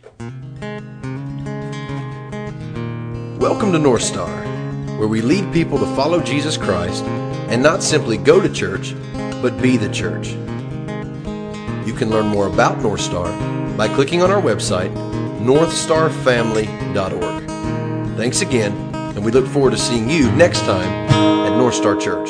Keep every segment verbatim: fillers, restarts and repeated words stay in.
Welcome to North Star, where we lead people to follow Jesus Christ and not simply go to church, but be the church. You can learn more about North Star by clicking on our website, north star family dot org. Thanks again, and we look forward to seeing you next time at North Star Church.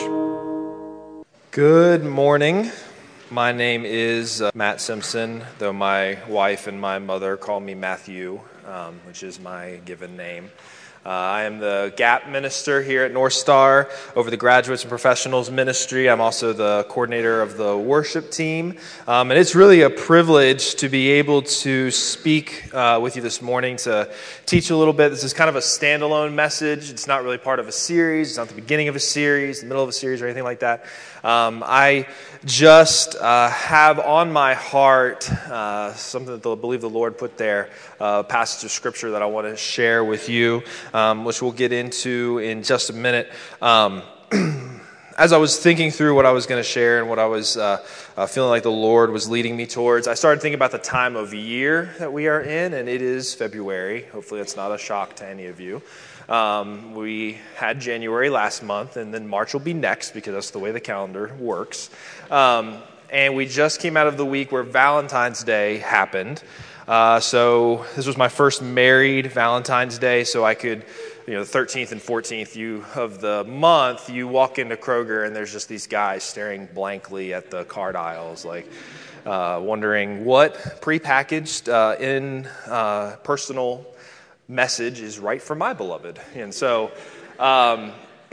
Good morning. My name is uh, Matt Simpson, though my wife and my mother call me Matthew, um, which is my given name. Uh, I am the GAP minister here at North Star over the Graduates and Professionals Ministry. I'm also the coordinator of the worship team. Um, and it's really a privilege to be able to speak uh, with you this morning, to teach a little bit. This is kind of a standalone message. It's not really part of a series. It's not the beginning of a series, the middle of a series, or anything like that. Um, I just uh, have on my heart uh, something that I believe the Lord put there, uh, a passage of Scripture that I want to share with you, um, which we'll get into in just a minute. Um, as I was thinking through what I was going to share and what I was uh, uh, feeling like the Lord was leading me towards, I started thinking about the time of year that we are in, and it is February. Hopefully that's not a shock to any of you. Um, we had January last month, and then March will be next because that's the way the calendar works. Um, and we just came out of the week where Valentine's Day happened. Uh, so this was my first married Valentine's Day, so I could, you know, the thirteenth and fourteenth you, of the month, you walk into Kroger and there's just these guys staring blankly at the card aisles, like uh, wondering what prepackaged uh, in uh, personal message is right for my beloved. And so um,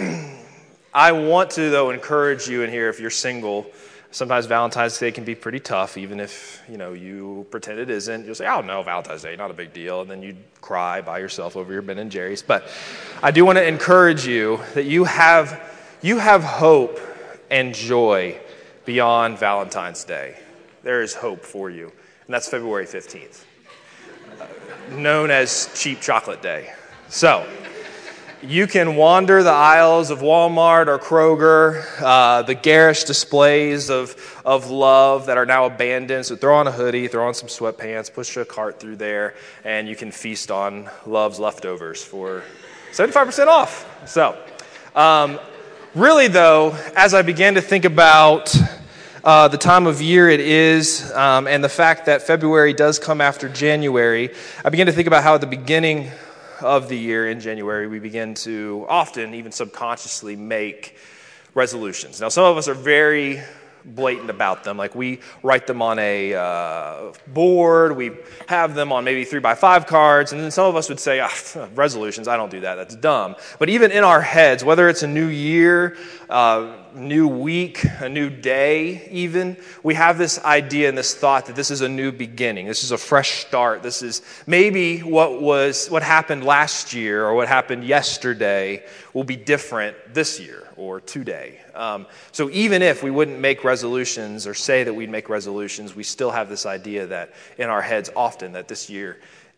I want to, though, encourage you in here, if you're single, sometimes Valentine's Day can be pretty tough, even if, you know, you pretend it isn't. You'll say, oh, no, Valentine's Day, not a big deal. And then you cry by yourself over your Ben and Jerry's. But I do want to encourage you that you have, you have hope and joy beyond Valentine's Day. There is hope for you. And that's February fifteenth. Known as Cheap Chocolate Day. So, you can wander the aisles of Walmart or Kroger, uh, the garish displays of, of love that are now abandoned. So throw on a hoodie, throw on some sweatpants, push a cart through there, and you can feast on love's leftovers for seventy-five percent off. So, um, really though, as I began to think about Uh, the time of year it is, um, and the fact that February does come after January, I began to think about how at the beginning of the year in January, we begin to often, even subconsciously, make resolutions. Now, some of us are very blatant about them. Like, we write them on a uh, board, we have them on maybe three by five cards, and then some of us would say, ah, resolutions, I don't do that, that's dumb. But even in our heads, whether it's a new year, uh, new week, a new day even, we have this idea and this thought that this is a new beginning, this is a fresh start, this is maybe what was what happened last year or what happened yesterday will be different this year or today. Um, so even if we wouldn't make resolutions or say that we'd make resolutions, we still have this idea that in our heads often that this year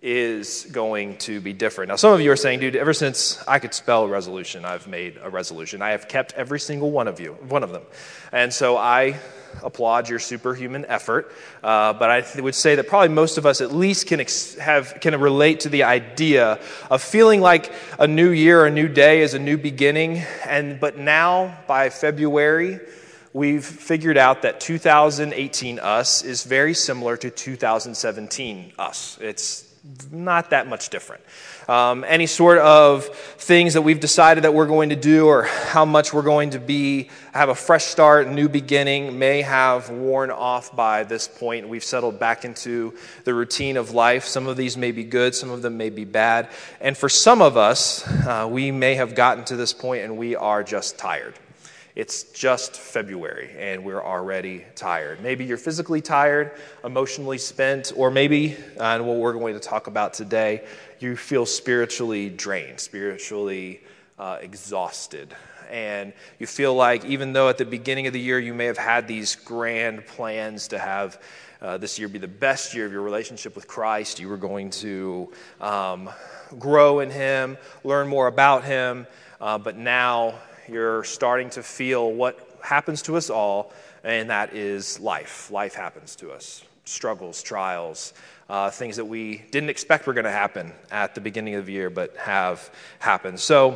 is going to be different. Now, some of you are saying, dude, ever since I could spell resolution, I've made a resolution. I have kept every single one of you, one of them. And so I applaud your superhuman effort. Uh, but I th- would say that probably most of us at least can ex- have can relate to the idea of feeling like a new year, a new day is a new beginning. And but now by February, we've figured out that two thousand eighteen us is very similar to two thousand seventeen us. It's not that much different. Um, any sort of things that we've decided that we're going to do or how much we're going to be, have a fresh start, new beginning, may have worn off by this point. We've settled back into the routine of life. Some of these may be good, some of them may be bad. And for some of us, uh, we may have gotten to this point and we are just tired. It's just February, and we're already tired. Maybe you're physically tired, emotionally spent, or maybe, uh, and what we're going to talk about today, you feel spiritually drained, spiritually uh, exhausted. And you feel like even though at the beginning of the year you may have had these grand plans to have uh, this year be the best year of your relationship with Christ, you were going to um, grow in Him, learn more about Him, uh, but now you're starting to feel what happens to us all, and that is life. Life happens to us. Struggles, trials, uh, things that we didn't expect were going to happen at the beginning of the year, but have happened. So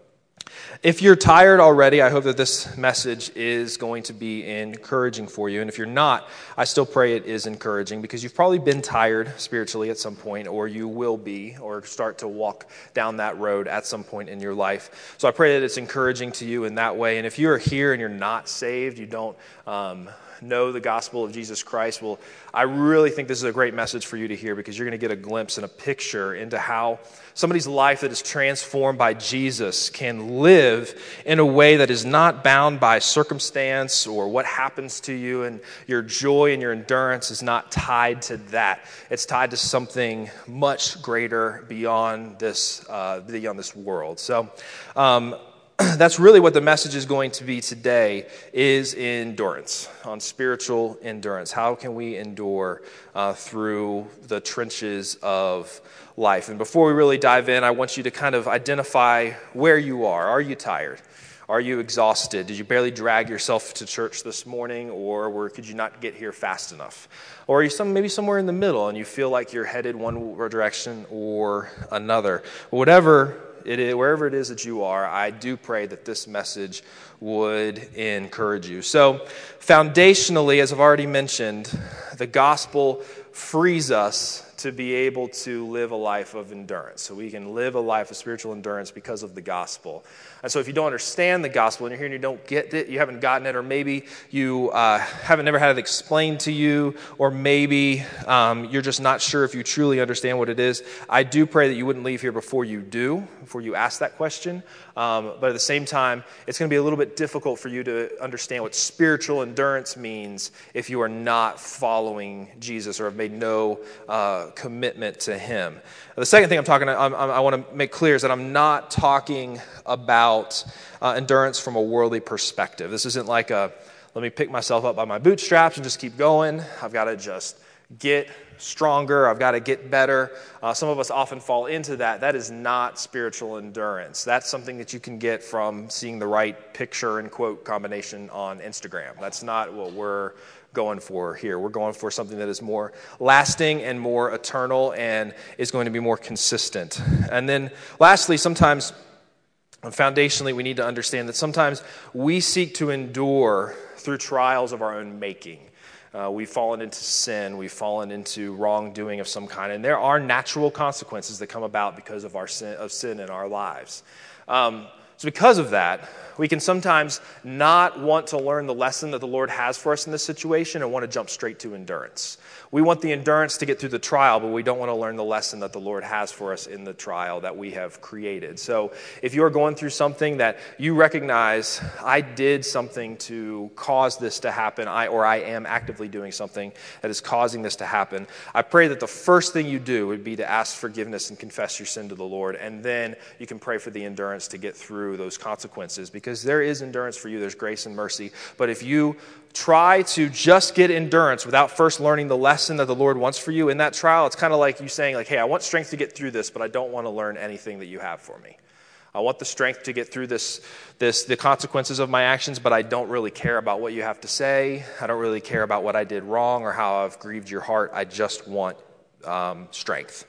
if you're tired already, I hope that this message is going to be encouraging for you. And if you're not, I still pray it is encouraging, because you've probably been tired spiritually at some point, or you will be, or start to walk down that road at some point in your life. So I pray that it's encouraging to you in that way. And if you're here and you're not saved, you don't um, know the gospel of Jesus Christ, well, I really think this is a great message for you to hear, because you're going to get a glimpse and a picture into how somebody's life that is transformed by Jesus can live in a way that is not bound by circumstance or what happens to you, and your joy and your endurance is not tied to that. It's tied to something much greater beyond this, uh, beyond this world. So, um, that's really what the message is going to be today, is endurance, on spiritual endurance. How can we endure uh, through the trenches of life? And before we really dive in, I want you to kind of identify where you are. Are you tired? Are you exhausted? Did you barely drag yourself to church this morning, or were, could you not get here fast enough? Or are you some, maybe somewhere in the middle and you feel like you're headed one direction or another? Whatever it is, wherever it is that you are, I do pray that this message would encourage you. So foundationally, as I've already mentioned, the gospel frees us to be able to live a life of endurance. So we can live a life of spiritual endurance because of the gospel. And so if you don't understand the gospel and you're here and you don't get it, you haven't gotten it, or maybe you uh, haven't never had it explained to you, or maybe um, you're just not sure if you truly understand what it is, I do pray that you wouldn't leave here before you do, before you ask that question. Um, but at the same time, it's going to be a little bit difficult for you to understand what spiritual endurance means if you are not following Jesus or have made no uh, commitment to him. The second thing I'm talking, I'm, I'm, I want to make clear is that I'm not talking about uh, endurance from a worldly perspective. This isn't like a, let me pick myself up by my bootstraps and just keep going. I've got to just get stronger. I've got to get better. Uh, some of us often fall into that. That is not spiritual endurance. That's something that you can get from seeing the right picture and quote combination on Instagram. That's not what we're going for here. We're going for something that is more lasting and more eternal and is going to be more consistent. And then lastly, sometimes foundationally, we need to understand that sometimes we seek to endure through trials of our own making. Uh, we've fallen into sin. We've fallen into wrongdoing of some kind. And there are natural consequences that come about because of our sin, of sin in our lives. Um, so because of that, we can sometimes not want to learn the lesson that the Lord has for us in this situation and want to jump straight to endurance. We want the endurance to get through the trial, but we don't want to learn the lesson that the Lord has for us in the trial that we have created. So if you're going through something that you recognize, I did something to cause this to happen, I or I am actively doing something that is causing this to happen, I pray that the first thing you do would be to ask forgiveness and confess your sin to the Lord, and then you can pray for the endurance to get through those consequences, because there is endurance for you, there's grace and mercy. But if you try to just get endurance without first learning the lesson that the Lord wants for you in that trial, it's kind of like you saying, like, hey, I want strength to get through this, but I don't want to learn anything that you have for me. I want the strength to get through this, this, the consequences of my actions, but I don't really care about what you have to say. I don't really care about what I did wrong or how I've grieved your heart. I just want um, strength.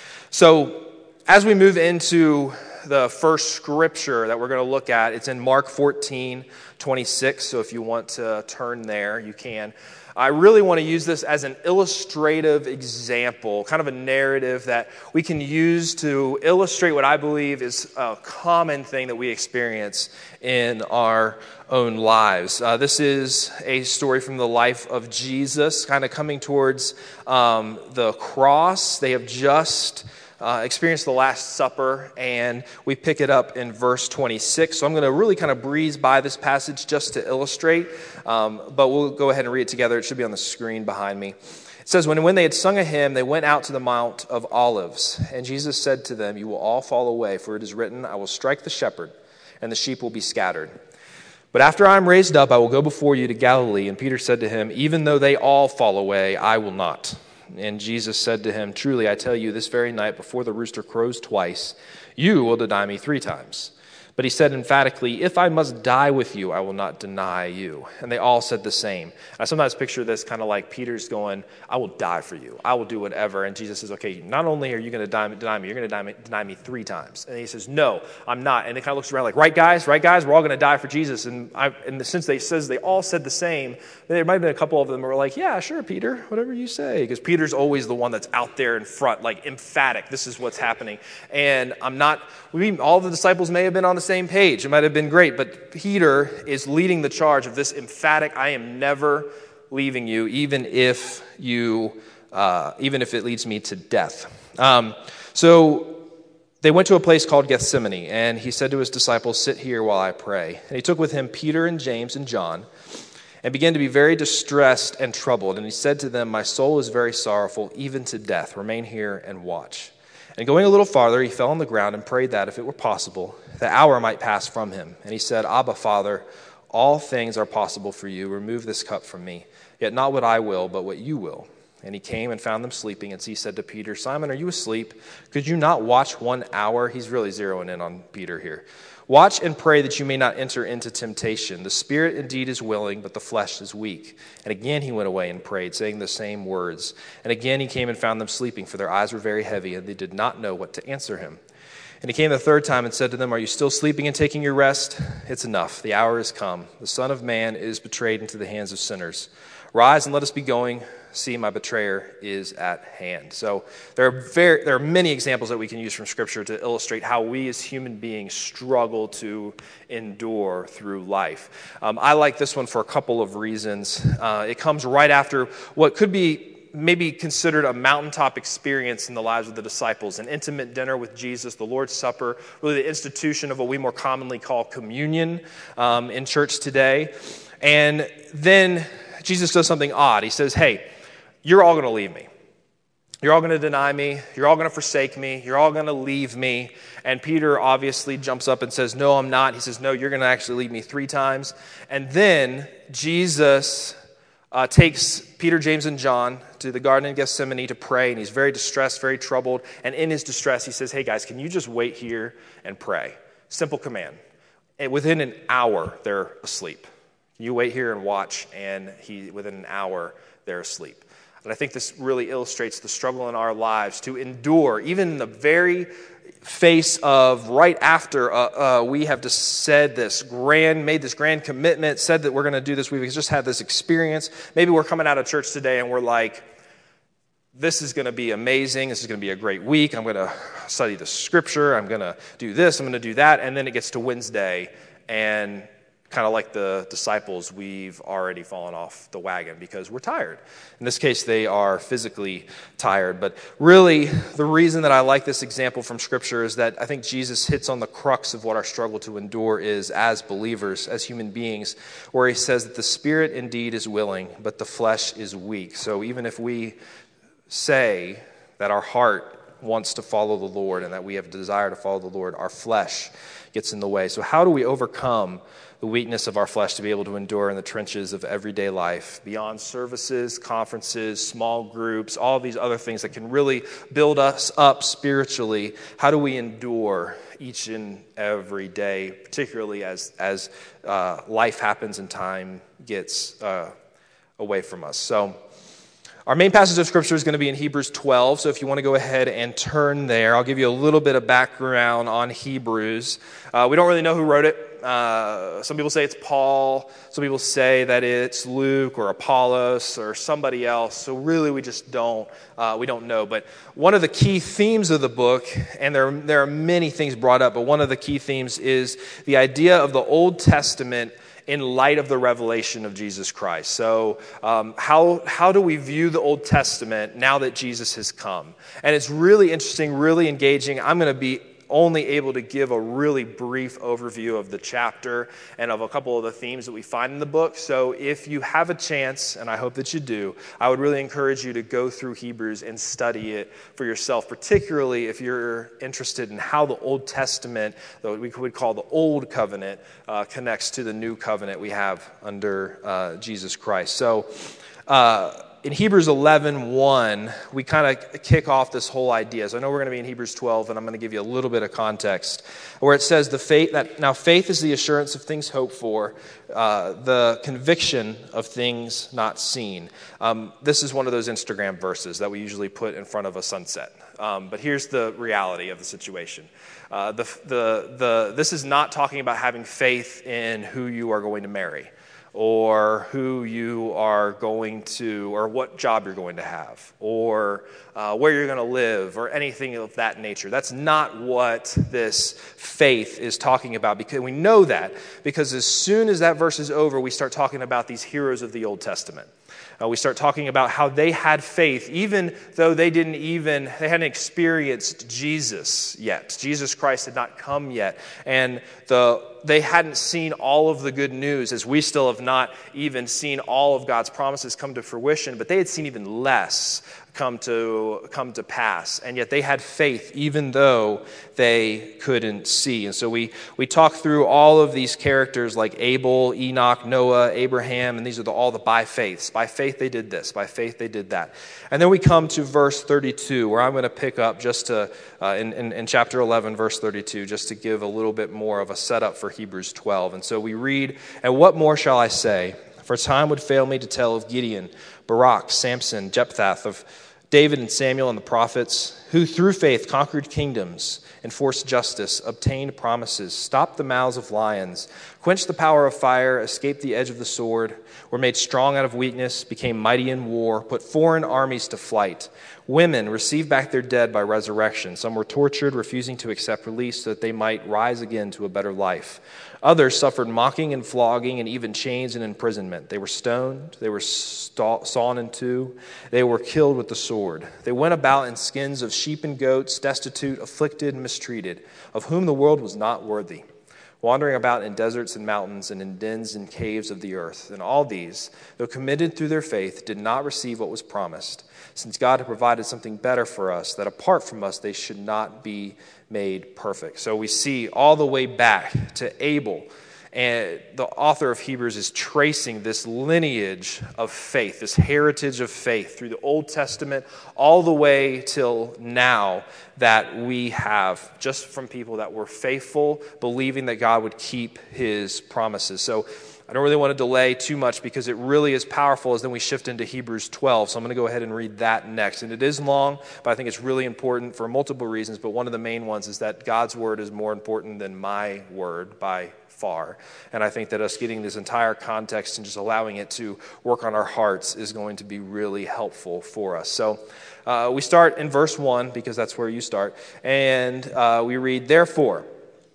So as we move into the first scripture that we're going to look at, it's in Mark fourteen twenty-six, so if you want to turn there, you can. I really want to use this as an illustrative example, kind of a narrative that we can use to illustrate what I believe is a common thing that we experience in our own lives. Uh, this is a story from the life of Jesus, kind of coming towards um, the cross. They have just Uh, experienced the Last Supper, and we pick it up in verse twenty-six. So I'm going to really kind of breeze by this passage just to illustrate, um, but we'll go ahead and read it together. It should be on the screen behind me. It says, when, when they had sung a hymn, they went out to the Mount of Olives, and Jesus said to them, you will all fall away, for it is written, I will strike the shepherd, and the sheep will be scattered. But after I am raised up, I will go before you to Galilee. And Peter said to him, even though they all fall away, I will not. And Jesus said to him, truly, I tell you, this very night before the rooster crows twice, you will deny me three times. But he said emphatically, if I must die with you, I will not deny you. And they all said the same. I sometimes picture this kind of like Peter's going, I will die for you. I will do whatever. And Jesus says, okay, not only are you going to deny me, you're going to deny me, deny me three times. And he says, no, I'm not. And he kind of looks around like, right guys, right guys, we're all going to die for Jesus. And, I, and since they says they all said the same, there might have been a couple of them who were like, yeah, sure, Peter, whatever you say. Because Peter's always the one that's out there in front, like emphatic, this is what's happening. And I'm not, we, all the disciples may have been on the same page. It might have been great, but Peter is leading the charge of this emphatic, I am never leaving you, even if you, uh, even if it leads me to death. Um, so they went to a place called Gethsemane, and he said to his disciples, sit here while I pray. And he took with him Peter and James and John, and began to be very distressed and troubled. And he said to them, my soul is very sorrowful, even to death. Remain here and watch. And going a little farther, he fell on the ground and prayed that, if it were possible, the hour might pass from him. And he said, Abba, Father, all things are possible for you. Remove this cup from me. Yet not what I will, but what you will. And he came and found them sleeping. And he said to Peter, Simon, are you asleep? Could you not watch one hour? He's really zeroing in on Peter here. Watch and pray that you may not enter into temptation. The spirit indeed is willing, but the flesh is weak. And again he went away and prayed, saying the same words. And again he came and found them sleeping, for their eyes were very heavy, and they did not know what to answer him. And he came the third time and said to them, are you still sleeping and taking your rest? It's enough. The hour is come. The Son of Man is betrayed into the hands of sinners. Rise and let us be going. See, my betrayer is at hand. So there are very, there are many examples that we can use from Scripture to illustrate how we as human beings struggle to endure through life. Um, I like this one for a couple of reasons. Uh, it comes right after what could be maybe considered a mountaintop experience in the lives of the disciples, an intimate dinner with Jesus, the Lord's Supper, really the institution of what we more commonly call communion um, in church today. And then Jesus does something odd. He says, hey, you're all going to leave me. You're all going to deny me. You're all going to forsake me. You're all going to leave me. And Peter obviously jumps up and says, no, I'm not. He says, no, you're going to actually leave me three times. And then Jesus uh, takes Peter, James, and John to the Garden of Gethsemane to pray. And he's very distressed, very troubled. And in his distress, he says, hey, guys, can you just wait here and pray? Simple command. And within an hour, they're asleep. You wait here and watch, and he within an hour, they're asleep. And I think this really illustrates the struggle in our lives to endure, even in the very face of right after uh, uh, we have just said this grand, made this grand commitment, said that we're going to do this. We've just had this experience. Maybe we're coming out of church today and we're like, this is going to be amazing. This is going to be a great week. I'm going to study the Scripture. I'm going to do this. I'm going to do that. And then it gets to Wednesday, and kind of like the disciples, we've already fallen off the wagon because we're tired. In this case, they are physically tired. But really, the reason that I like this example from Scripture is that I think Jesus hits on the crux of what our struggle to endure is as believers, as human beings, where he says that the spirit indeed is willing, but the flesh is weak. So even if we say that our heart wants to follow the Lord and that we have a desire to follow the Lord, our flesh gets in the way. So how do we overcome the weakness of our flesh to be able to endure in the trenches of everyday life, beyond services, conferences, small groups, all these other things that can really build us up spiritually? How do we endure each and every day, particularly as, as uh, life happens and time gets uh, away from us? So our main passage of Scripture is going to be in Hebrews twelve, so if you want to go ahead and turn there, I'll give you a little bit of background on Hebrews. Uh, we don't really know who wrote it. Uh, some people say it's Paul. Some people say that it's Luke or Apollos or somebody else. So really, we just don't uh, we don't know. But one of the key themes of the book, and there there are many things brought up, but one of the key themes is the idea of the Old Testament in light of the revelation of Jesus Christ. So um, how how do we view the Old Testament now that Jesus has come? And it's really interesting, really engaging. I'm going to be only able to give a really brief overview of the chapter and of a couple of the themes that we find in the book. So if you have a chance, and I hope that you do, I would really encourage you to go through Hebrews and study it for yourself, particularly if you're interested in how the Old Testament, what we would call the Old Covenant, uh, connects to the New Covenant we have under uh, Jesus Christ. So uh, in Hebrews eleven one, we kind of kick off this whole idea. So I know we're going to be in Hebrews twelve, and I'm going to give you a little bit of context, where it says the faith that now faith is the assurance of things hoped for, uh, the conviction of things not seen. Um, this is one of those Instagram verses that we usually put in front of a sunset. Um, but here's the reality of the situation. Uh, the, the, the, this is not talking about having faith in who you are going to marry, or who you are going to, or what job you're going to have, or uh, where you're going to live, or anything of that nature. That's not what this faith is talking about, because we know that, because as soon as that verse is over, we start talking about these heroes of the Old Testament. Uh, we start talking about how they had faith, even though they didn't even, they hadn't experienced Jesus yet. Jesus Christ had not come yet. And the they hadn't seen all of the good news, as we still have not even seen all of God's promises come to fruition, but they had seen even less come to come to pass. And yet they had faith even though they couldn't see. And so we we talk through all of these characters like Abel, Enoch, Noah, Abraham, and these are the, all the by faiths. By faith they did this. By faith they did that. And then we come to verse thirty-two, where I'm going to pick up just to uh, in, in, in chapter eleven, verse thirty-two, just to give a little bit more of a setup for Hebrews twelve. And so we read, "And what more shall I say? For time would fail me to tell of Gideon, Barak, Samson, Jephthah, of David and Samuel and the prophets, who through faith conquered kingdoms, enforced justice, obtained promises, stopped the mouths of lions, quenched the power of fire, escaped the edge of the sword, were made strong out of weakness, became mighty in war, put foreign armies to flight. Women received back their dead by resurrection. Some were tortured, refusing to accept release so that they might rise again to a better life. Others suffered mocking and flogging and even chains and imprisonment. They were stoned. They were sawn in two. They were killed with the sword. They went about in skins of sheep and goats, destitute, afflicted, and mistreated, of whom the world was not worthy, wandering about in deserts and mountains and in dens and caves of the earth. And all these, though committed through their faith, did not receive what was promised, since God had provided something better for us, that apart from us they should not be made perfect." So we see all the way back to Abel, and the author of Hebrews is tracing this lineage of faith, this heritage of faith through the Old Testament all the way till now that we have, just from people that were faithful, believing that God would keep his promises. So I don't really want to delay too much because it really is powerful as then we shift into Hebrews twelve. So I'm going to go ahead and read that next. And it is long, but I think it's really important for multiple reasons. But one of the main ones is that God's word is more important than my word by far. And I think that us getting this entire context and just allowing it to work on our hearts is going to be really helpful for us. So uh, we start in verse one because that's where you start. And uh, we read, "Therefore,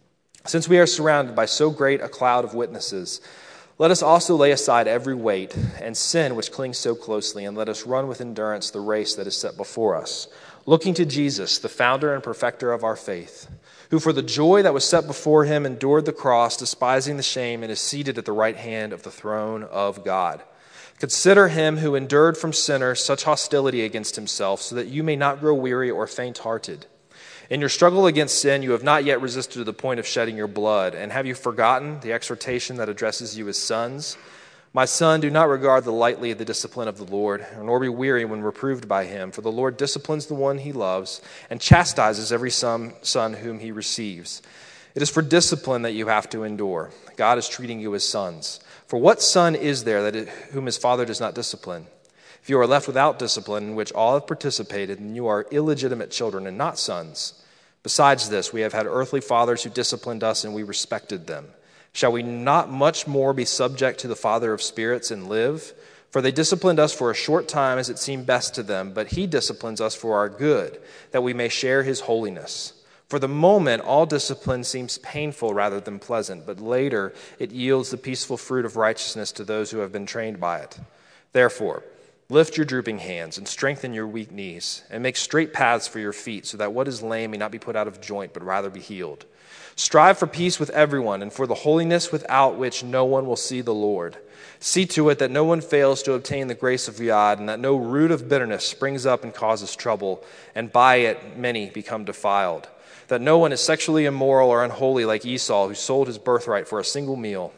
since we are surrounded by so great a cloud of witnesses, let us also lay aside every weight and sin which clings so closely, and let us run with endurance the race that is set before us, looking to Jesus, the founder and perfecter of our faith, who for the joy that was set before him endured the cross, despising the shame, and is seated at the right hand of the throne of God. Consider him who endured from sinners such hostility against himself, so that you may not grow weary or faint-hearted. In your struggle against sin, you have not yet resisted to the point of shedding your blood. And have you forgotten the exhortation that addresses you as sons? My son, do not regard the lightly the discipline of the Lord, nor be weary when reproved by him. For the Lord disciplines the one he loves, and chastises every son, son whom he receives. It is for discipline that you have to endure. God is treating you as sons. For what son is there that it, whom his father does not discipline? If you are left without discipline, in which all have participated, then you are illegitimate children and not sons. Besides this, we have had earthly fathers who disciplined us, and we respected them. Shall we not much more be subject to the Father of spirits and live? For they disciplined us for a short time as it seemed best to them, but he disciplines us for our good, that we may share his holiness. For the moment, all discipline seems painful rather than pleasant, but later it yields the peaceful fruit of righteousness to those who have been trained by it. Therefore, lift your drooping hands and strengthen your weak knees, and make straight paths for your feet, so that what is lame may not be put out of joint, but rather be healed. Strive for peace with everyone, and for the holiness without which no one will see the Lord. See to it that no one fails to obtain the grace of God, and that no root of bitterness springs up and causes trouble, and by it many become defiled. That no one is sexually immoral or unholy like Esau, who sold his birthright for a single meal.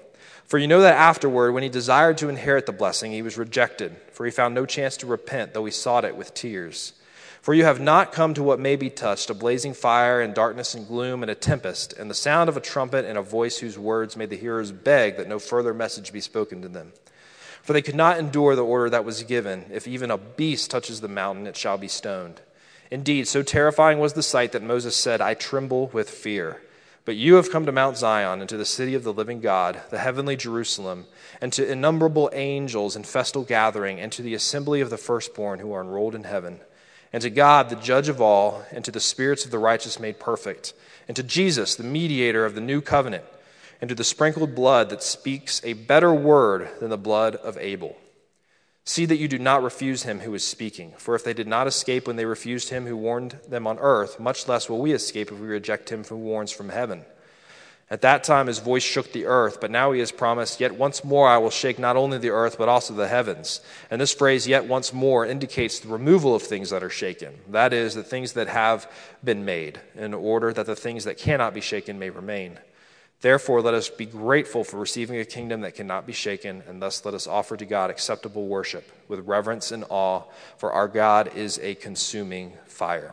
For you know that afterward, when he desired to inherit the blessing, he was rejected, for he found no chance to repent, though he sought it with tears. For you have not come to what may be touched, a blazing fire and darkness and gloom and a tempest, and the sound of a trumpet and a voice whose words made the hearers beg that no further message be spoken to them. For they could not endure the order that was given. If even a beast touches the mountain, it shall be stoned. Indeed, so terrifying was the sight that Moses said, I tremble with fear. But you have come to Mount Zion and to the city of the living God, the heavenly Jerusalem, and to innumerable angels in festal gathering, and to the assembly of the firstborn who are enrolled in heaven, and to God, the judge of all, and to the spirits of the righteous made perfect, and to Jesus, the mediator of the new covenant, and to the sprinkled blood that speaks a better word than the blood of Abel. See that you do not refuse him who is speaking, for if they did not escape when they refused him who warned them on earth, much less will we escape if we reject him who warns from heaven. At that time his voice shook the earth, but now he has promised, yet once more I will shake not only the earth, but also the heavens. And this phrase, yet once more, indicates the removal of things that are shaken. That is, the things that have been made, in order that the things that cannot be shaken may remain. Therefore, let us be grateful for receiving a kingdom that cannot be shaken, and thus let us offer to God acceptable worship with reverence and awe, for our God is a consuming fire.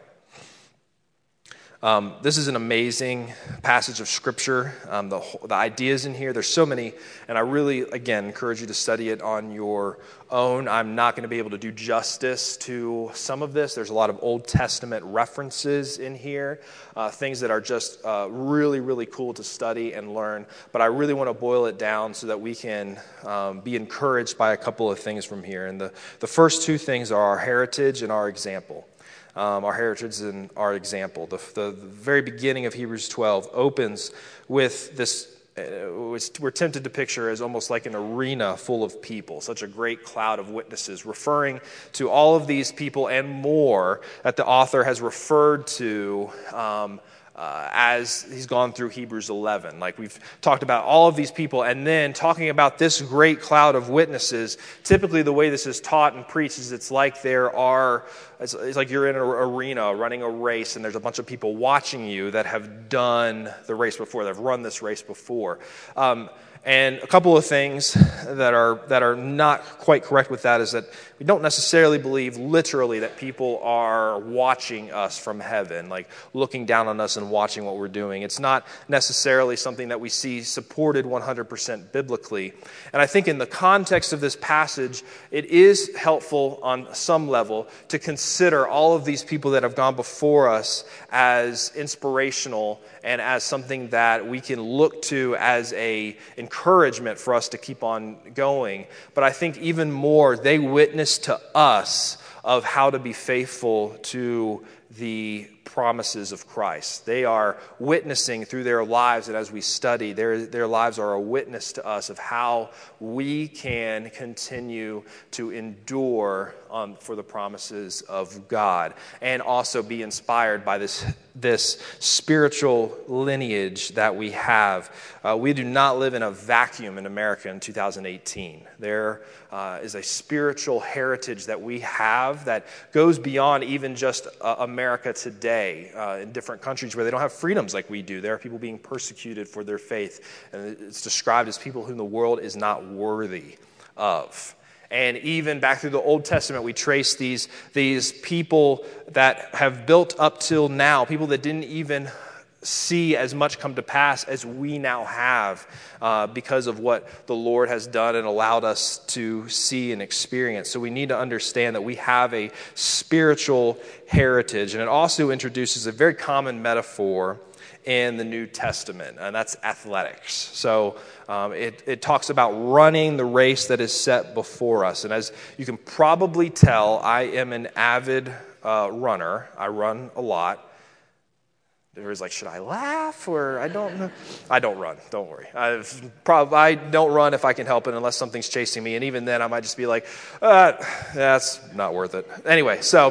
Um, this is an amazing passage of Scripture. Um, the, the ideas in here, there's so many, and I really, again, encourage you to study it on your own. I'm not going to be able to do justice to some of this. There's a lot of Old Testament references in here, uh, things that are just uh, really, really cool to study and learn. But I really want to boil it down so that we can um, be encouraged by a couple of things from here. And the, the first two things are our heritage and our example. Um, our heritage and our example. The, the, the very beginning of Hebrews twelve opens with this, uh, which we're tempted to picture as almost like an arena full of people, such a great cloud of witnesses, referring to all of these people and more that the author has referred to um, Uh, as he's gone through Hebrews eleven. Like we've talked about all of these people and then talking about this great cloud of witnesses. Typically the way this is taught and preached is it's like there are, it's, it's like you're in an arena running a race and there's a bunch of people watching you that have done the race before, that have run this race before. Um, And a couple of things that are that are not quite correct with that is that we don't necessarily believe literally that people are watching us from heaven, like looking down on us and watching what we're doing. It's not necessarily something that we see supported one hundred percent biblically. And I think in the context of this passage, it is helpful on some level to consider all of these people that have gone before us as inspirational and as something that we can look to as a encouragement for us to keep on going. But I think even more, they witness to us of how to be faithful to the promises of Christ. They are witnessing through their lives, and as we study, their, their lives are a witness to us of how we can continue to endure um, for the promises of God and also be inspired by this, this spiritual lineage that we have. Uh, we do not live in a vacuum in America in two thousand eighteen. There uh, is a spiritual heritage that we have that goes beyond even just uh, America today. Uh, in different countries where they don't have freedoms like we do, there are people being persecuted for their faith, and it's described as people whom the world is not worthy of. And even back through the Old Testament, we trace these, these people that have built up till now, people that didn't even see as much come to pass as we now have uh, because of what the Lord has done and allowed us to see and experience. So we need to understand that we have a spiritual heritage. And it also introduces a very common metaphor in the New Testament, and that's athletics. So um, it, it talks about running the race that is set before us. And as you can probably tell, I am an avid uh, runner. I run a lot. Everybody's like, should I laugh or I don't know? I don't run. Don't worry. I've prob- I don't run if I can help it unless something's chasing me. And even then, I might just be like, uh, that's not worth it. Anyway, so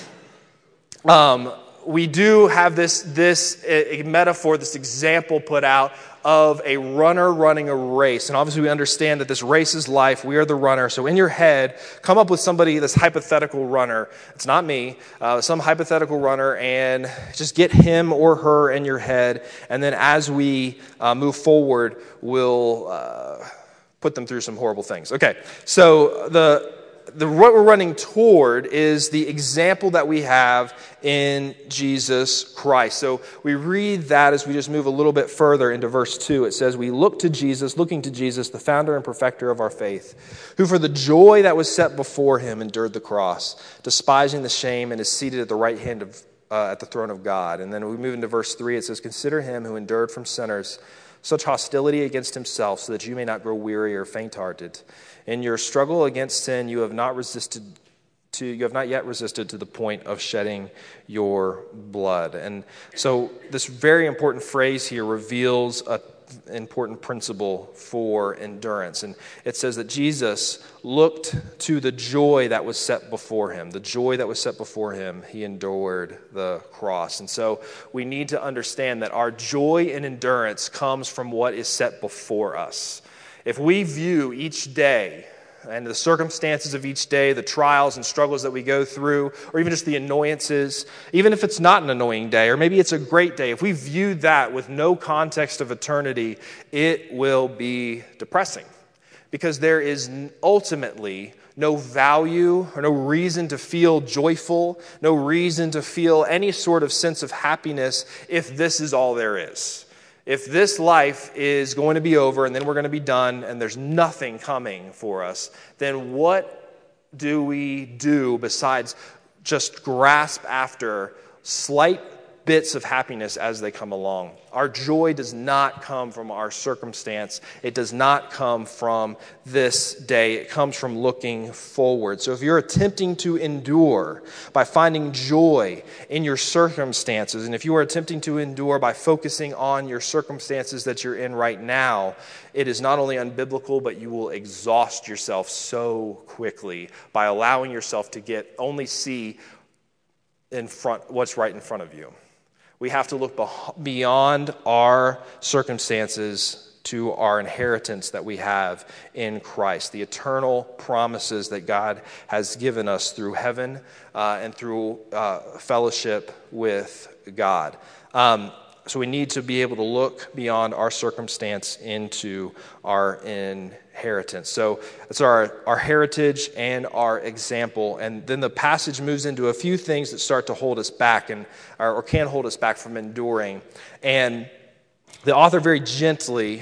um, we do have this, this a, a metaphor, this example put out of a runner running a race. And obviously we understand that this race is life. We are the runner. So in your head, come up with somebody, this hypothetical runner. It's not me. Uh, some hypothetical runner, and just get him or her in your head. And then as we uh, move forward, we'll... Uh, put them through some horrible things. Okay, so the the what we're running toward is the example that we have in Jesus Christ. So we read that as we just move a little bit further into verse two. It says, "We look to Jesus, looking to Jesus, the founder and perfecter of our faith, who for the joy that was set before him endured the cross, despising the shame, and is seated at the right hand of uh, at the throne of God." And then we move into verse three. It says, "Consider him who endured from sinners such hostility against himself, so that you may not grow weary or faint-hearted. In your struggle against sin, you have not resisted to you have not yet resisted to the point of shedding your blood." And so this very important phrase here reveals a important principle for endurance. And it says that Jesus looked to the joy that was set before him. The joy that was set before him, he endured the cross. And so we need to understand that our joy and endurance comes from what is set before us. If we view each day and the circumstances of each day, the trials and struggles that we go through, or even just the annoyances, even if it's not an annoying day, or maybe it's a great day, if we view that with no context of eternity, it will be depressing. Because there is ultimately no value or no reason to feel joyful, no reason to feel any sort of sense of happiness if this is all there is. If this life is going to be over and then we're going to be done and there's nothing coming for us, then what do we do besides just grasp after slight bits of happiness as they come along? Our joy does not come from our circumstance. It does not come from this day. It comes from looking forward. So if you're attempting to endure by finding joy in your circumstances, and if you are attempting to endure by focusing on your circumstances that you're in right now, it is not only unbiblical, but you will exhaust yourself so quickly by allowing yourself to get only see in front what's right in front of you. We have to look beyond our circumstances to our inheritance that we have in Christ, the eternal promises that God has given us through heaven uh, and through uh, fellowship with God. Um, so we need to be able to look beyond our circumstance into our inheritance. So it's our, our heritage and our example. And then the passage moves into a few things that start to hold us back and or, or can hold us back from enduring. And the author very gently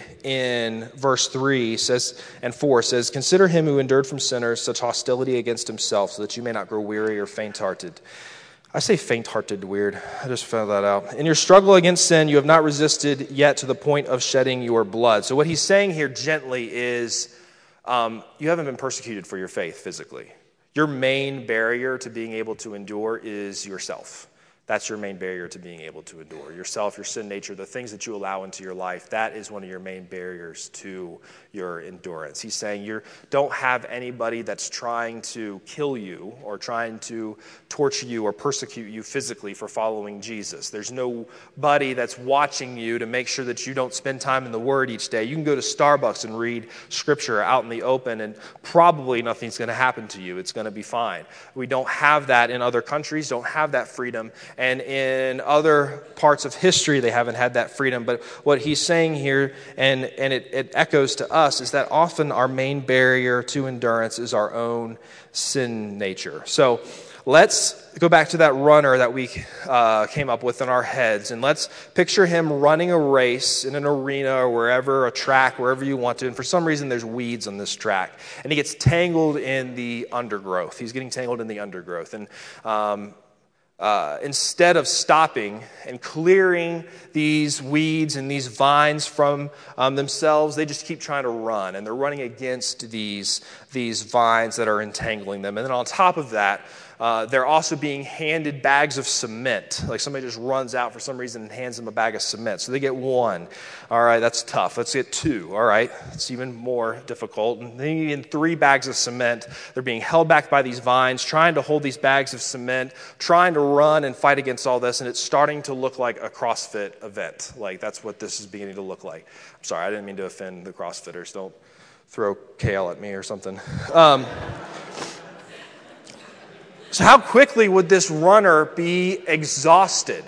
in verse three says and four says, "Consider him who endured from sinners such hostility against himself, so that you may not grow weary or faint-hearted." I say faint-hearted weird. I just found that out. "In your struggle against sin, you have not resisted yet to the point of shedding your blood." So what he's saying here gently is um, you haven't been persecuted for your faith physically. Your main barrier to being able to endure is yourself. That's your main barrier to being able to endure. Yourself, your sin nature, the things that you allow into your life, that is one of your main barriers to your endurance. He's saying you don't have anybody that's trying to kill you or trying to torture you or persecute you physically for following Jesus. There's nobody that's watching you to make sure that you don't spend time in the Word each day. You can go to Starbucks and read Scripture out in the open, and probably nothing's going to happen to you. It's going to be fine. We don't have that in other countries, don't have that freedom. And in other parts of history, they haven't had that freedom. But what he's saying here, and, and it, it echoes to us, is that often our main barrier to endurance is our own sin nature. So let's go back to that runner that we uh, came up with in our heads, and let's picture him running a race in an arena or wherever, a track, wherever you want to. And for some reason, there's weeds on this track, and he gets tangled in the undergrowth. He's getting tangled in the undergrowth. And um Uh, instead of stopping and clearing these weeds and these vines from um, themselves, they just keep trying to run, and they're running against these, these vines that are entangling them. And then on top of that, uh, they're also being handed bags of cement. Like somebody just runs out for some reason and hands them a bag of cement. So they get one. All right, that's tough. Let's get two. All right, it's even more difficult. And then you get three bags of cement. They're being held back by these vines, trying to hold these bags of cement, trying to run and fight against all this, and it's starting to look like a CrossFit event. Like, that's what this is beginning to look like. I'm sorry, I didn't mean to offend the CrossFitters. Don't throw kale at me or something. Um, so how quickly would this runner be exhausted?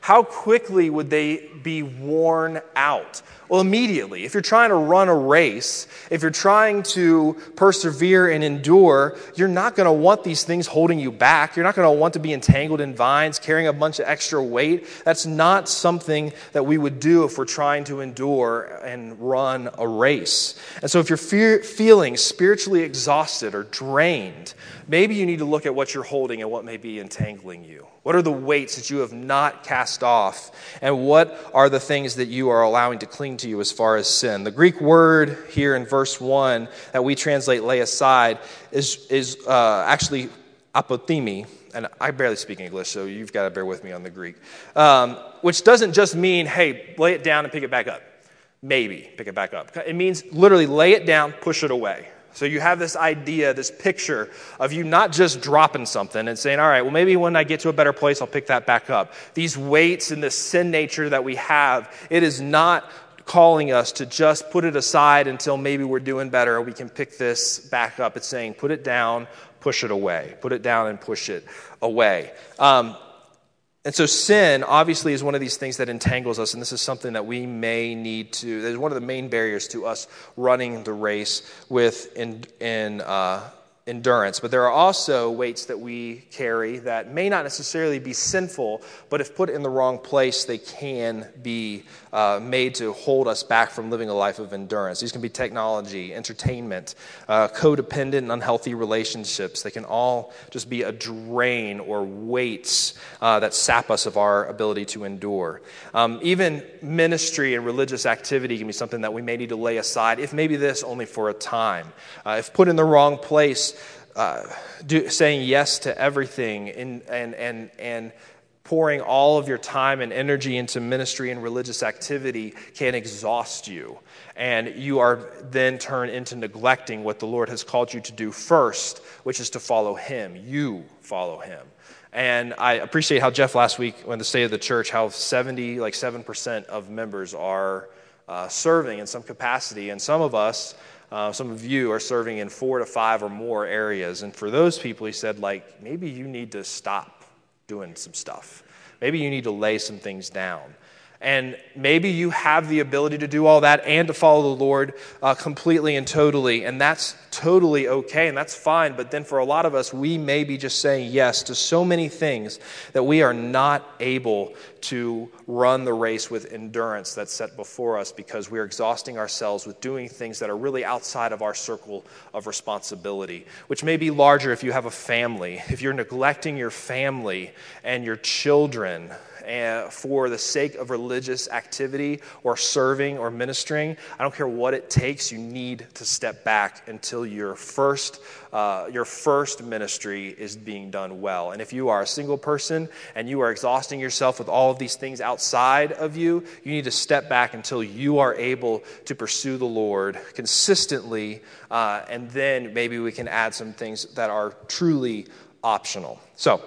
how quickly would they be worn out? Well, immediately. If you're trying to run a race, if you're trying to persevere and endure, you're not going to want these things holding you back. You're not going to want to be entangled in vines, carrying a bunch of extra weight. That's not something that we would do if we're trying to endure and run a race. And so if you're fe- feeling spiritually exhausted or drained, maybe you need to look at what you're holding and what may be entangling you. What are the weights that you have not cast off? And what are the things that you are allowing to cling to you as far as sin? The Greek word here in verse one that we translate lay aside is, is uh, actually apothemi. And I barely speak English, so you've got to bear with me on the Greek. Um, which doesn't just mean, hey, lay it down and pick it back up. Maybe pick it back up. It means literally lay it down, push it away. So you have this idea, this picture of you not just dropping something and saying, all right, well, maybe when I get to a better place, I'll pick that back up. These weights and this sin nature that we have, it is not calling us to just put it aside until maybe we're doing better or we can pick this back up. It's saying put it down, push it away. Put it down and push it away. Um, And so sin, obviously, is one of these things that entangles us, and this is something that we may need to, that is one of the main barriers to us running the race with in, in uh, endurance. But there are also weights that we carry that may not necessarily be sinful, but if put in the wrong place, they can be uh, made to hold us back from living a life of endurance. These can be technology, entertainment, uh, codependent and unhealthy relationships. They can all just be a drain or weights uh, that sap us of our ability to endure. Um, even ministry and religious activity can be something that we may need to lay aside, if maybe this only for a time. Uh, if put in the wrong place, uh, do, saying yes to everything and and and and pouring all of your time and energy into ministry and religious activity can exhaust you. And you are then turned into neglecting what the Lord has called you to do first, which is to follow Him. You follow Him. And I appreciate how Jeff last week, when the State of the Church, how seventy, like seven percent of members are uh, serving in some capacity. And some of us, uh, some of you are serving in four to five or more areas. And for those people, he said, like, maybe you need to stop doing some stuff. Maybe you need to lay some things down. And maybe you have the ability to do all that and to follow the Lord uh, completely and totally, and that's totally okay, and that's fine. But then for a lot of us, we may be just saying yes to so many things that we are not able to run the race with endurance that's set before us because we're exhausting ourselves with doing things that are really outside of our circle of responsibility, which may be larger if you have a family. If you're neglecting your family and your children Uh, for the sake of religious activity or serving or ministering, I don't care what it takes, you need to step back until your first uh, your first ministry is being done well. And if you are a single person and you are exhausting yourself with all of these things outside of you, you need to step back until you are able to pursue the Lord consistently, uh, and then maybe we can add some things that are truly optional. So,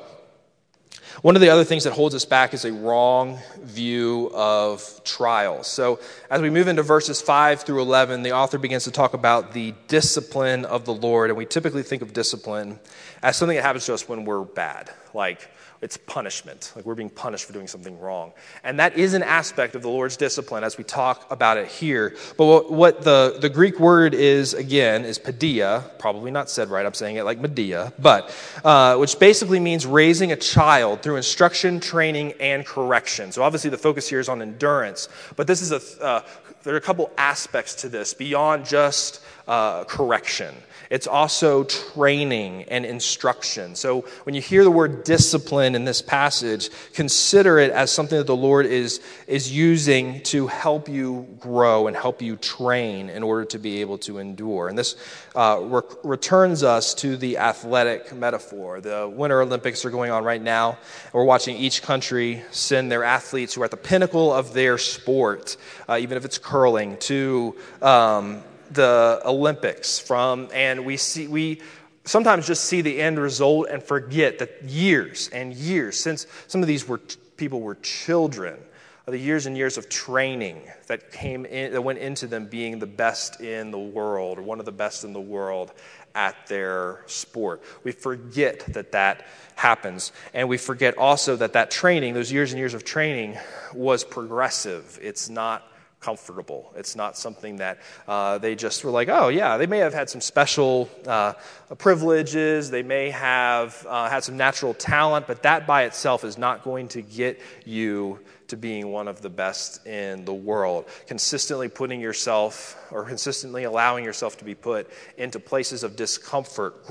one of the other things that holds us back is a wrong view of trials. So as we move into verses five through eleven, the author begins to talk about the discipline of the Lord. And we typically think of discipline as something that happens to us when we're bad, like it's punishment, like we're being punished for doing something wrong. And that is an aspect of the Lord's discipline as we talk about it here. But what, what the, the Greek word is, again, is paideia, probably not said right, I'm saying it like Medea, but uh, which basically means raising a child through instruction, training, and correction. So obviously the focus here is on endurance, but this is a uh, there are a couple aspects to this beyond just uh, correction. It's also training and instruction. So when you hear the word discipline in this passage, consider it as something that the Lord is, is using to help you grow and help you train in order to be able to endure. And this uh, re- returns us to the athletic metaphor. The Winter Olympics are going on right now. We're watching each country send their athletes who are at the pinnacle of their sport, uh, even if it's curling, to Um, the Olympics from, and we see, we sometimes just see the end result and forget that years and years, since some of these were people were children, the years and years of training that came in, that went into them being the best in the world, or one of the best in the world at their sport. We forget that that happens. And we forget also that that training, those years and years of training, was progressive. It's not comfortable. It's not something that uh, they just were like, oh, yeah, they may have had some special uh, privileges. They may have uh, had some natural talent, but that by itself is not going to get you to being one of the best in the world. Consistently putting yourself or consistently allowing yourself to be put into places of discomfort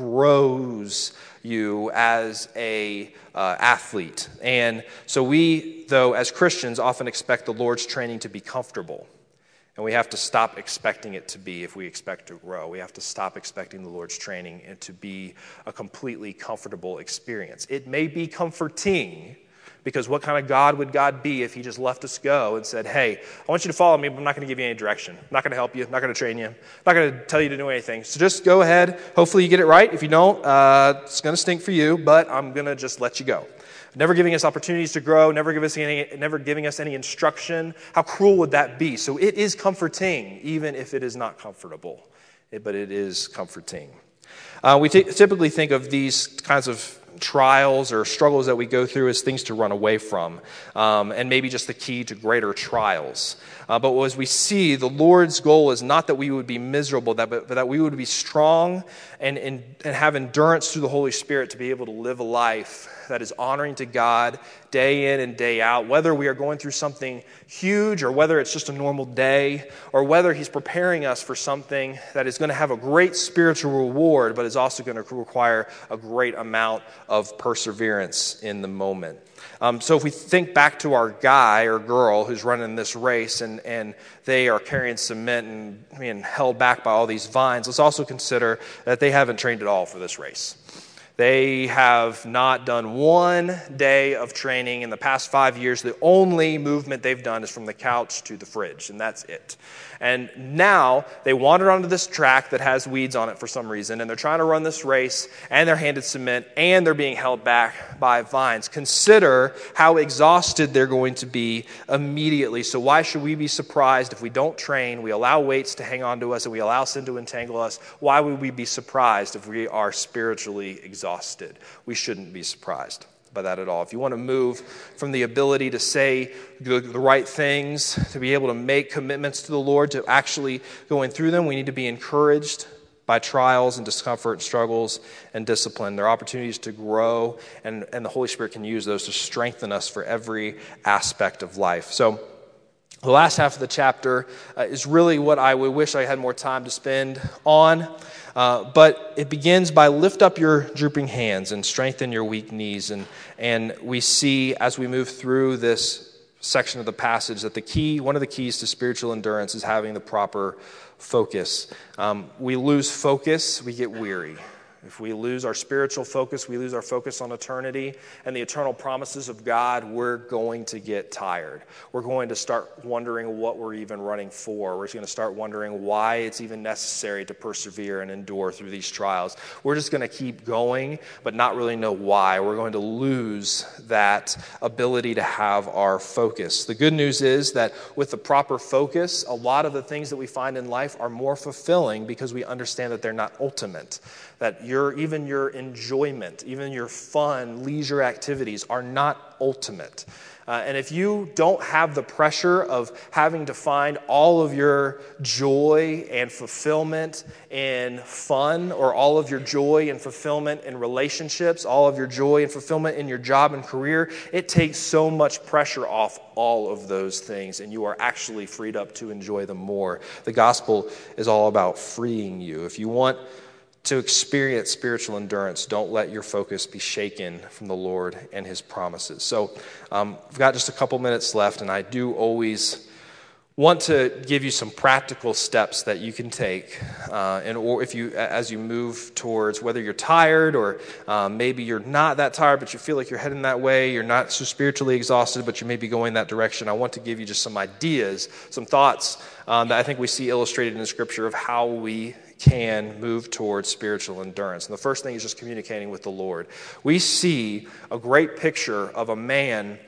grows you as a uh, athlete. And so we, though, as Christians, often expect the Lord's training to be comfortable. And we have to stop expecting it to be if we expect to grow. We have to stop expecting the Lord's training and to be a completely comfortable experience. It may be comforting, because what kind of God would God be if he just left us go and said, hey, I want you to follow me, but I'm not going to give you any direction. I'm not going to help you. I'm not going to train you. I'm not going to tell you to do anything. So just go ahead. Hopefully you get it right. If you don't, uh, it's going to stink for you, but I'm going to just let you go. Never giving us opportunities to grow, never, give us any, never giving us any instruction. How cruel would that be? So it is comforting, even if it is not comfortable, it, but it is comforting. Uh, we t- typically think of these kinds of trials or struggles that we go through as things to run away from, um, and maybe just the key to greater trials. Uh, but as we see, the Lord's goal is not that we would be miserable, that, but that we would be strong and, and, and have endurance through the Holy Spirit to be able to live a life that is honoring to God day in and day out, whether we are going through something huge or whether it's just a normal day, or whether he's preparing us for something that is going to have a great spiritual reward, but is also going to require a great amount of perseverance in the moment. Um, so if we think back to our guy or girl who's running this race and, and they are carrying cement and being held back by all these vines, let's also consider that they haven't trained at all for this race. They have not done one day of training in the past five years. The only movement they've done is from the couch to the fridge, and that's it. And now they wandered onto this track that has weeds on it for some reason, and they're trying to run this race, and they're handed cement, and they're being held back by vines. Consider how exhausted they're going to be immediately. So why should we be surprised if we don't train, we allow weights to hang on to us, and we allow sin to entangle us? Why would we be surprised if we are spiritually exhausted? We shouldn't be surprised by that at all. If you want to move from the ability to say the, the right things, to be able to make commitments to the Lord, to actually going through them, we need to be encouraged by trials and discomfort and struggles and discipline. There are opportunities to grow, and, and the Holy Spirit can use those to strengthen us for every aspect of life. So the last half of the chapter uh, is really what I would wish I had more time to spend on. Uh, but it begins by lift up your drooping hands and strengthen your weak knees. And, and we see as we move through this section of the passage that the key, one of the keys to spiritual endurance is having the proper focus. Um, we lose focus, we get weary. If we lose our spiritual focus, we lose our focus on eternity and the eternal promises of God, we're going to get tired. We're going to start wondering what we're even running for. We're going to start wondering why it's even necessary to persevere and endure through these trials. We're just going to keep going, but not really know why. We're going to lose that ability to have our focus. The good news is that with the proper focus, a lot of the things that we find in life are more fulfilling because we understand that they're not ultimate. That your even your enjoyment, even your fun, leisure activities are not ultimate. Uh, and if you don't have the pressure of having to find all of your joy and fulfillment in fun, or all of your joy and fulfillment in relationships, all of your joy and fulfillment in your job and career, it takes so much pressure off all of those things, and you are actually freed up to enjoy them more. The gospel is all about freeing you. If you want to experience spiritual endurance, don't let your focus be shaken from the Lord and his promises. So um, I've got just a couple minutes left, and I do always want to give you some practical steps that you can take, uh, and or if you, as you move towards whether you're tired or um, maybe you're not that tired, but you feel like you're heading that way. You're not so spiritually exhausted, but you may be going that direction. I want to give you just some ideas, some thoughts um, that I think we see illustrated in the Scripture of how we can move towards spiritual endurance. And the first thing is just communicating with the Lord. We see a great picture of a man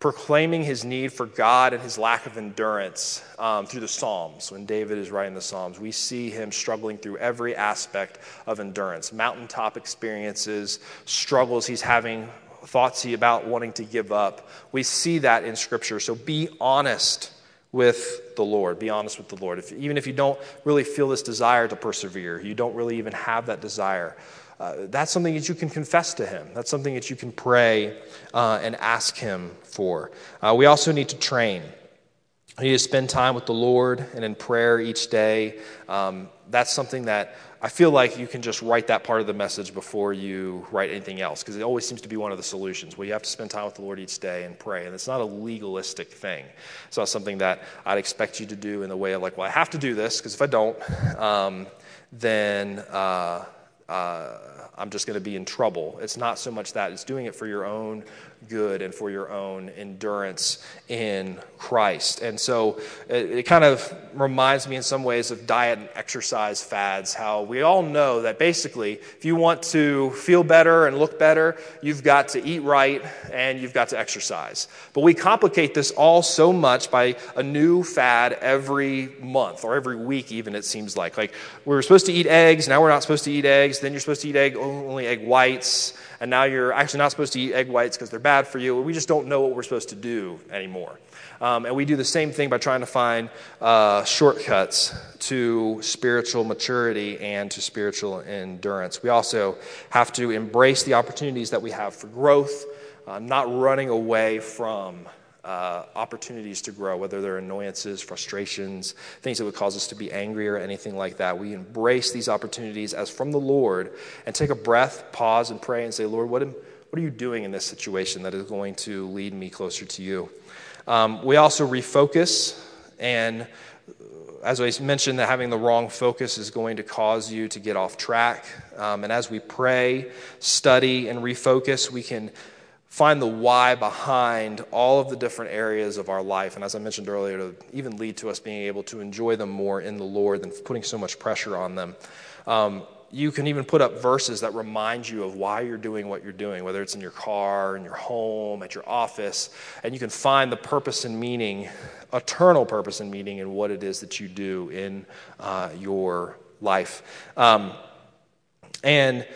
proclaiming his need for God and his lack of endurance um, through the Psalms. When David is writing the Psalms, we see him struggling through every aspect of endurance, mountaintop experiences, struggles he's having, thoughts he about wanting to give up. We see that in Scripture. So be honest with the Lord. Be honest with the Lord. If, even if you don't really feel this desire to persevere, you don't really even have that desire, Uh, that's something that you can confess to him. That's something that you can pray uh, and ask him for. Uh, we also need to train. We need to spend time with the Lord and in prayer each day. Um, that's something that I feel like you can just write that part of the message before you write anything else, because it always seems to be one of the solutions. Well, you have to spend time with the Lord each day and pray, and it's not a legalistic thing. It's not something that I'd expect you to do in the way of like, well, I have to do this, because if I don't, um, then... Uh, Uh, I'm just going to be in trouble. It's not so much that. It's doing it for your own good and for your own endurance in Christ. And so it, it kind of reminds me in some ways of diet and exercise fads, how we all know that basically if you want to feel better and look better, you've got to eat right and you've got to exercise. But we complicate this all so much by a new fad every month or every week even, it seems like. Like we were supposed to eat eggs, now we're not supposed to eat eggs, then you're supposed to eat egg, only egg whites, and now you're actually not supposed to eat egg whites because they're bad for you. We just don't know what we're supposed to do anymore. Um, and we do the same thing by trying to find uh, shortcuts to spiritual maturity and to spiritual endurance. We also have to embrace the opportunities that we have for growth, uh, not running away from Uh, opportunities to grow, whether they're annoyances, frustrations, things that would cause us to be angry or anything like that. We embrace these opportunities as from the Lord and take a breath, pause, and pray and say, Lord, what, am, what are you doing in this situation that is going to lead me closer to you? Um, we also refocus, and as I mentioned, that having the wrong focus is going to cause you to get off track. Um, and as we pray, study, and refocus, we can find the why behind all of the different areas of our life. And as I mentioned earlier, to even lead to us being able to enjoy them more in the Lord than putting so much pressure on them. Um, you can even put up verses that remind you of why you're doing what you're doing, whether it's in your car, in your home, at your office, and you can find the purpose and meaning, eternal purpose and meaning in what it is that you do in uh, your life. Um, and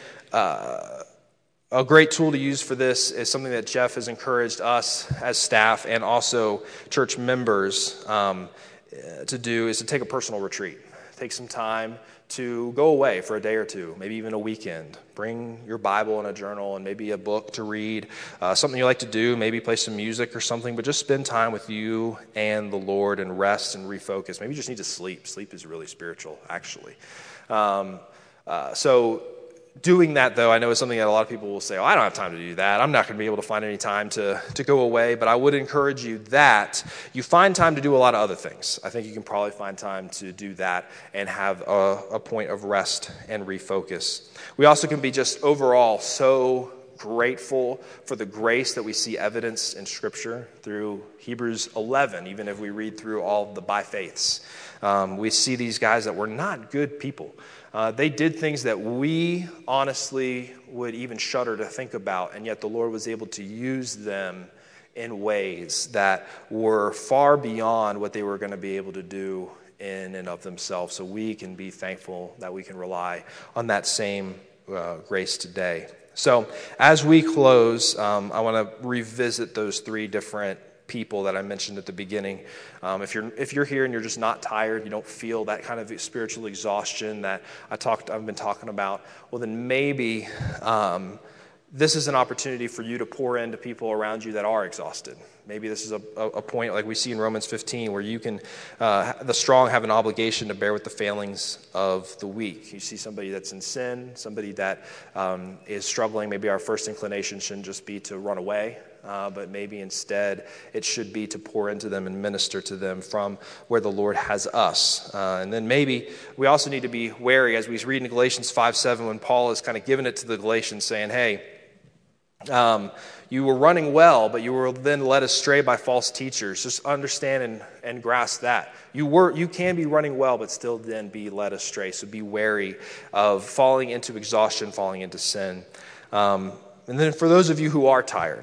uh A great tool to use for this is something that Jeff has encouraged us as staff and also church members um, to do, is to take a personal retreat. Take some time to go away for a day or two, maybe even a weekend. Bring your Bible and a journal and maybe a book to read, uh, something you like to do, maybe play some music or something, but just spend time with you and the Lord and rest and refocus. Maybe you just need to sleep. Sleep is really spiritual, actually. Um, uh, so... Doing that, though, I know is something that a lot of people will say, oh, I don't have time to do that. I'm not going to be able to find any time to, to go away. But I would encourage you that you find time to do a lot of other things. I think you can probably find time to do that and have a, a point of rest and refocus. We also can be just overall so grateful for the grace that we see evidenced in Scripture through Hebrews eleven, even if we read through all the by faiths. Um, we see these guys that were not good people. Uh, they did things that we honestly would even shudder to think about, and yet the Lord was able to use them in ways that were far beyond what they were going to be able to do in and of themselves. So we can be thankful that we can rely on that same uh, grace today. So as we close, um, I want to revisit those three different people that I mentioned at the beginning. Um, if you're if you're here and you're just not tired, you don't feel that kind of spiritual exhaustion that I talked I've been talking about, well then maybe um, this is an opportunity for you to pour into people around you that are exhausted. Maybe this is a, a point like we see in Romans fifteen where you can, uh, the strong have an obligation to bear with the failings of the weak. You see somebody that's in sin, somebody that um, is struggling. Maybe our first inclination shouldn't just be to run away. Uh, but maybe instead it should be to pour into them and minister to them from where the Lord has us. Uh, and then maybe we also need to be wary as we read in Galatians five seven when Paul is kind of giving it to the Galatians saying, hey, um, you were running well, but you were then led astray by false teachers. Just understand and, and grasp that. You were, you can be running well, but still then be led astray. So be wary of falling into exhaustion, falling into sin. Um, and then for those of you who are tired,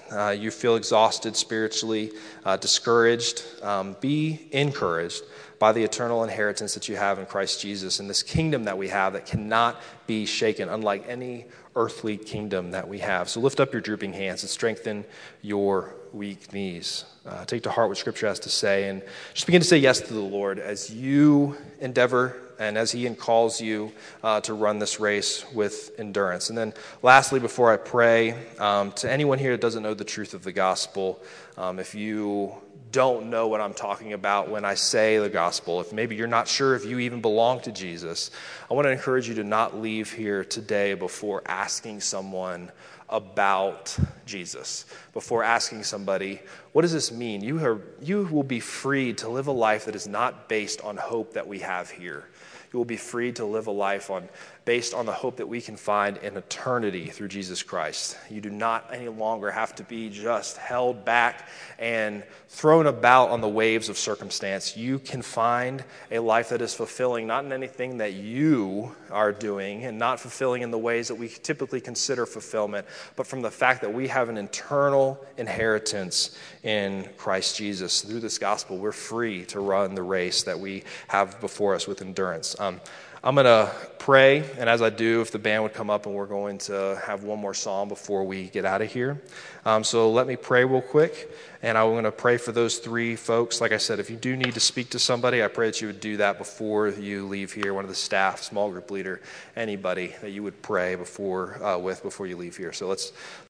uh, you feel exhausted spiritually, uh, discouraged, um, be encouraged by the eternal inheritance that you have in Christ Jesus and this kingdom that we have that cannot be shaken, unlike any earthly kingdom that we have. So lift up your drooping hands and strengthen your weak knees. Uh, take to heart what Scripture has to say and just begin to say yes to the Lord as you endeavor and as He calls you uh, to run this race with endurance. And then lastly, before I pray, um, to anyone here that doesn't know the truth of the gospel, um, if you don't know what I'm talking about when I say the gospel, if maybe you're not sure if you even belong to Jesus, I want to encourage you to not leave here today before asking someone about Jesus, before asking somebody, what does this mean? You are, you will be freed to live a life that is not based on hope that we have here. You will be free to live a life on based on the hope that we can find in eternity through Jesus Christ. You do not any longer have to be just held back and thrown about on the waves of circumstance. You can find a life that is fulfilling, not in anything that you are doing and not fulfilling in the ways that we typically consider fulfillment, but from the fact that we have an eternal inheritance in Christ Jesus. Through this gospel, we're free to run the race that we have before us with endurance. Um, I'm going to pray, and as I do, if the band would come up, and we're going to have one more song before we get out of here. Um, so let me pray real quick, and I'm going to pray for those three folks. Like I said, if you do need to speak to somebody, I pray that you would do that before you leave here, one of the staff, small group leader, anybody that you would pray before uh, with before you leave here. So let's